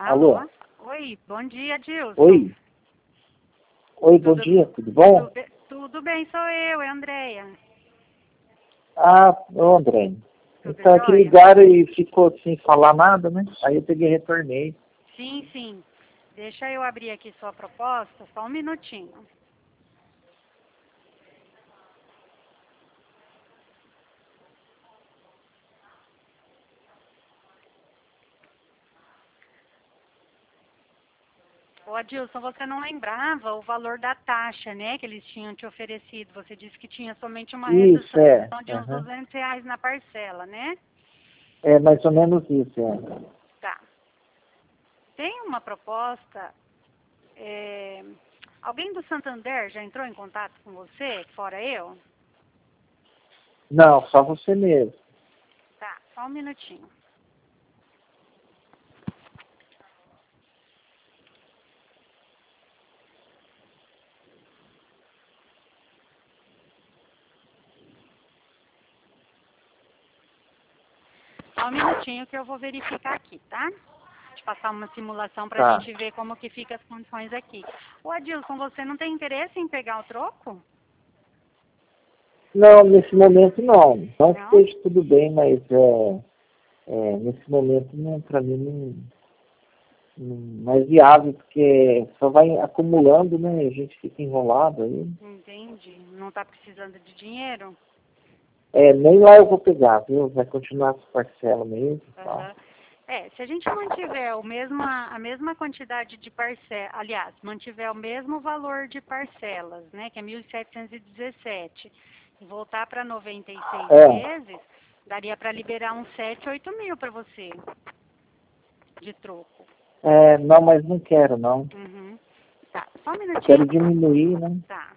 Alô? Oi, bom dia, Dilson. Oi? Oi, bom dia, tudo bom? Tudo bem, sou eu, é a Andréia. Ah, ô André. Tudo Então aqui jóia? ligaram e ficou sem falar nada, né? Aí eu peguei e retornei. Sim. Deixa eu abrir aqui sua proposta, só um minutinho. Ô, Adilson, você não lembrava o valor da taxa, né, que eles tinham te oferecido. Você disse que tinha somente uma Isso, redução é. de uns R$ 200 na parcela, né? É mais ou menos isso, é. Tá. Tem uma proposta. Alguém do Santander já entrou em contato com você, fora eu? Não, só você mesmo. Tá, só um minutinho. Só um minutinho que eu vou verificar aqui, tá? De passar uma simulação para a Tá. gente ver como que fica as condições aqui. Ô Adilson, você não tem interesse em pegar o troco? Não, nesse momento não. Não que Não? esteja tudo bem, mas nesse momento não, para mim não é viável, porque só vai acumulando, né? A gente fica enrolado aí. Entendi. Não está precisando de dinheiro? Nem lá eu vou pegar, viu? Vai continuar essa parcela mesmo. Tá? Aham. Se a gente mantiver a mesma quantidade de parcelas, aliás, mantiver o mesmo valor de parcelas, né, que é 1.717, e voltar para 96 meses, daria para liberar uns 7, 8 mil para você de troco. Não, mas não quero, não. Uhum. Tá, só um minutinho. Quero diminuir, né? Tá.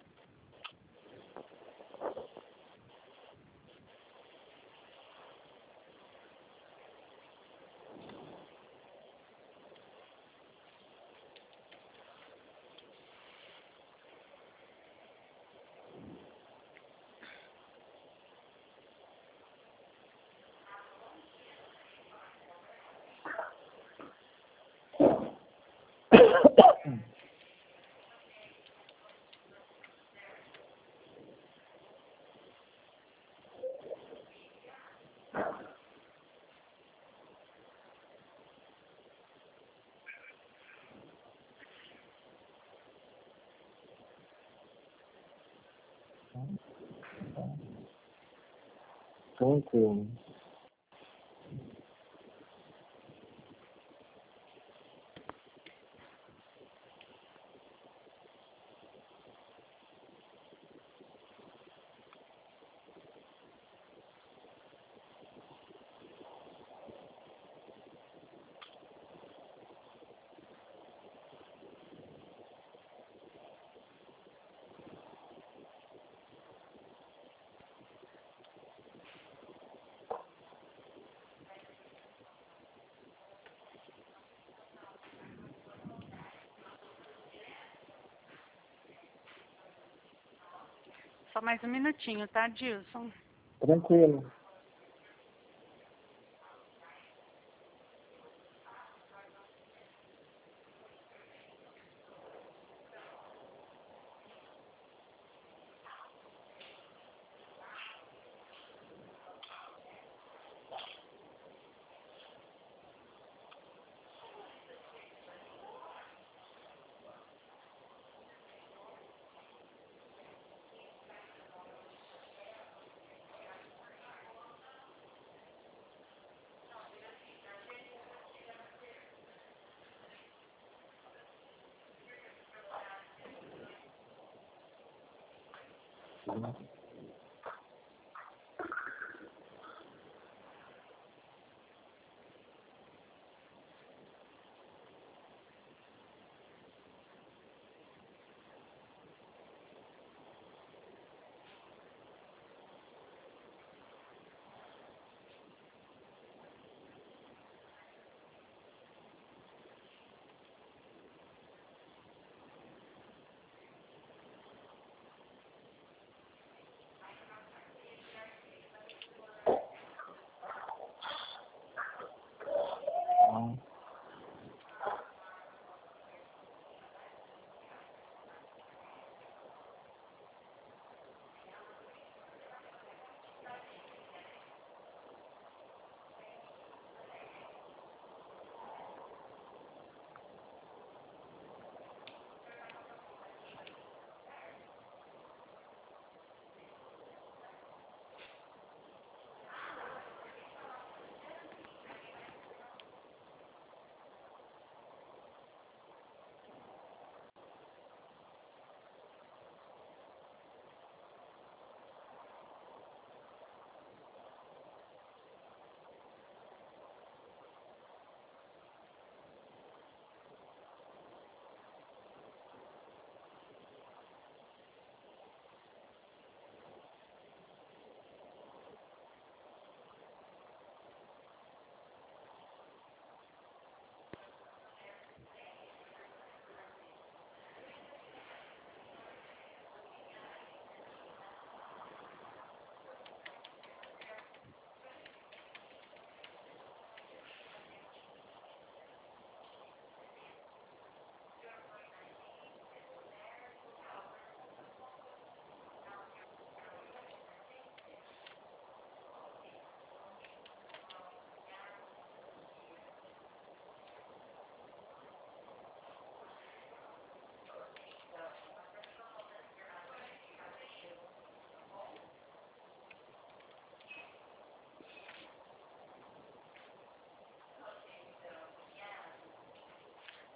Tranquilo. Só mais um minutinho, tá, Dilson? Tranquilo.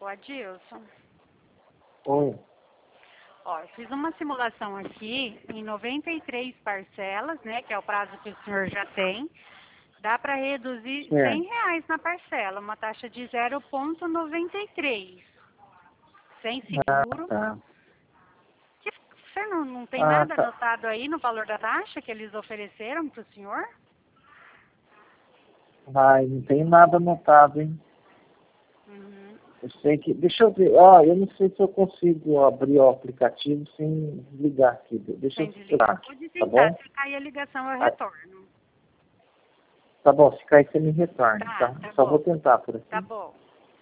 O Adilson. Oi. Ó, eu fiz uma simulação aqui em 93 parcelas, né, que é o prazo que o senhor já tem. Dá para reduzir R$ 100 na parcela, uma taxa de 0,93. Sem seguro. Tá. Você não tem Ah, nada tá. anotado aí no valor da taxa que eles ofereceram para o senhor? Vai, não tem nada anotado, hein? Uhum. Eu sei que... Deixa eu ver. Ó, eu não sei se eu consigo abrir o aplicativo sem desligar aqui. Deixa eu Sem desligar. desligar, Pode tá tentar, bom? se cair a ligação eu Ah, retorno. tá bom, se cair você me retorna, tá? Tá Só bom. vou tentar por Tá aqui. bom.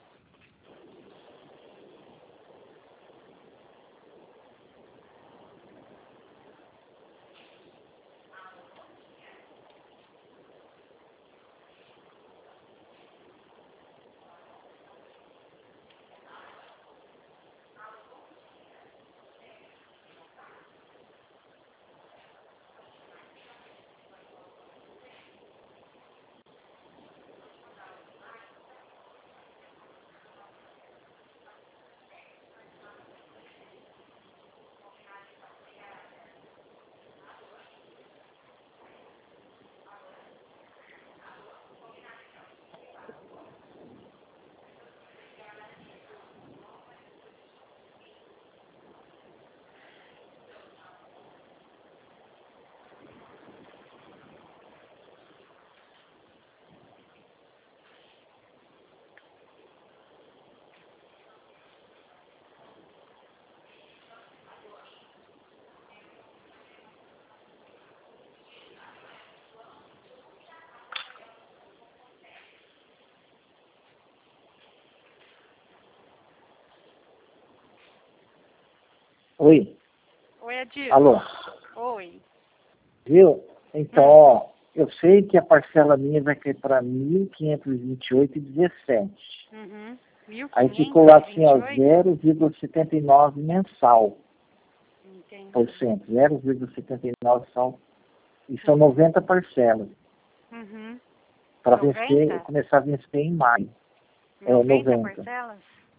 Oi? Oi, Adilson. Alô? Oi. Viu? Então, ó, eu sei que a parcela minha vai cair para 1.528,17. Uhum. Aí ficou lá assim, ó, 1.528? 0,79 mensal. Por Entendi. cento, 0,79 são, e são 90 parcelas, Uhum. para vencer, 90? começar a vencer em maio. 90 90. parcelas?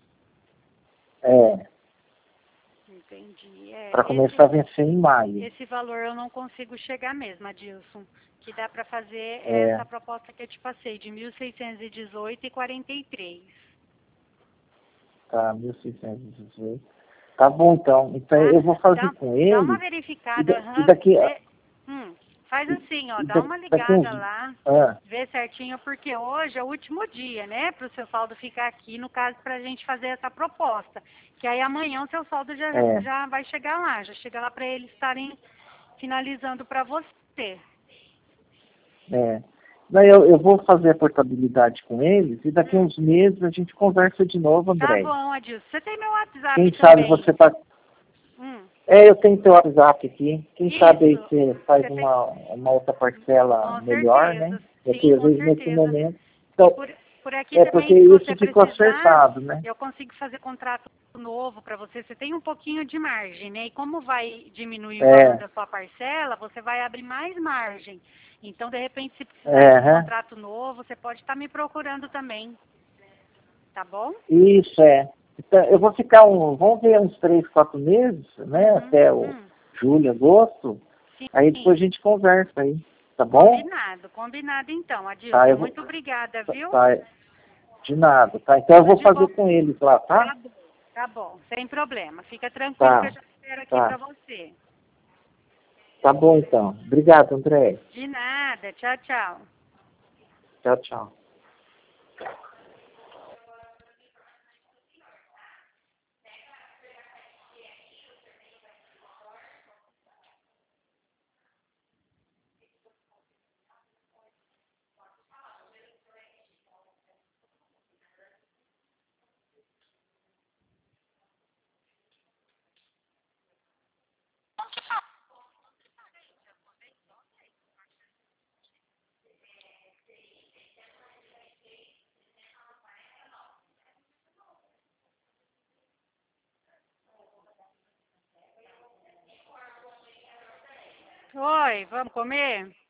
É, Entendi. para começar a vencer em maio. Esse valor eu não consigo chegar mesmo, Adilson. Que dá para fazer É, essa proposta que eu te passei, de 1.618,43. tá, 1.618. Tá bom, então. Então Tá? eu vou fazer com Dá uma ele, e, verificada, e daqui, faz assim, ó, e dá uma daqui uns... ligada lá, Ah, vê certinho, porque hoje é o último dia, né, para o seu saldo ficar aqui, no caso, para a gente fazer essa proposta. Que aí amanhã o seu saldo já vai chegar lá, já chega lá para eles estarem finalizando para você. é. Daí eu vou fazer a portabilidade com eles, e daqui Hum. uns meses a gente conversa de novo, Tá André. bom, Adilson. Você tem meu WhatsApp Quem sabe também. você tá... Hum. Eu tenho teu WhatsApp aqui. Quem sabe aí Isso. você faz Você tem... uma outra parcela Com melhor, né? certeza. Porque Sim, às com vezes nesse certeza. momento. E Então, por aqui também, porque se você isso ficou precisar, acertado, né? eu consigo fazer contrato novo para você. Você tem um pouquinho de margem, né? E como vai diminuir o valor É, da sua parcela, você vai abrir mais margem. Então, de repente, se precisar de um aham. contrato novo, você pode estar me procurando também. Tá bom? Isso é. Então, eu vou ficar vamos ver uns 3, 4 meses, né? Uhum. Até o julho, agosto. Aí depois a Sim. gente conversa aí. Tá bom? Combinado. Combinado então, Tá, Adilson. eu vou. Muito obrigada, viu? Tá, de nada, tá? Então eu Tudo vou de fazer bom. com eles lá, tá? Tá bom. Tá bom. Sem problema. Fica tranquilo que eu Tá, já espero aqui tá. para você. Tá bom então. Obrigado, André. De nada. Tchau, tchau. Tchau, tchau. Oi, vamos comer?